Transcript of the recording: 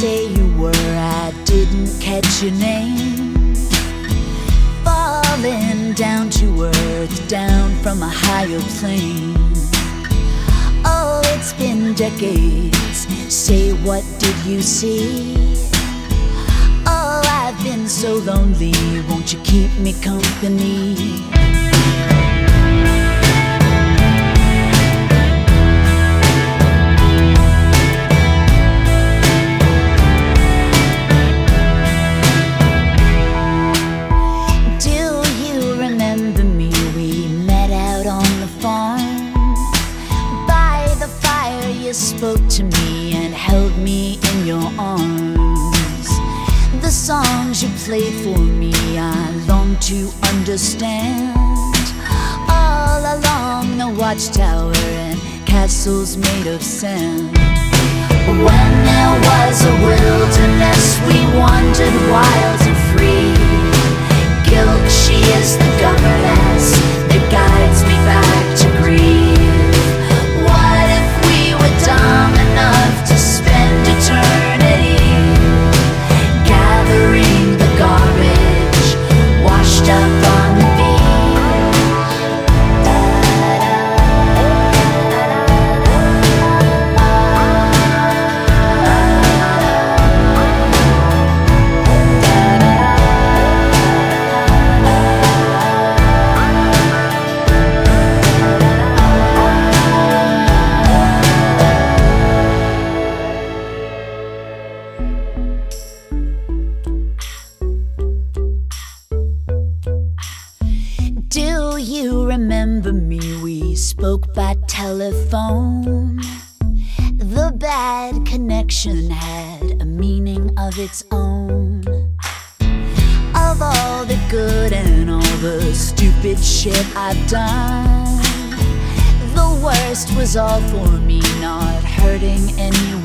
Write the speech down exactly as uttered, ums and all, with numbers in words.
say you were, I didn't catch your name. Falling down to earth, down from a higher plane. Oh, it's been decades, say what did you see? Oh, I've been so lonely, won't you keep me company? Spoke to me and held me in your arms. The songs you played for me, I long to understand. All along the watchtower and castles made of sand. When there was a wilderness, we wandered wild and free. Guilt, she is the governess that guides me back to grief. Dumb enough to spend eternity gathering the garbage washed up on the Do you remember me? We spoke by telephone. The bad connection had a meaning of its own. Of all the good and all the stupid shit I've done, the worst was all for me, not hurting anyone.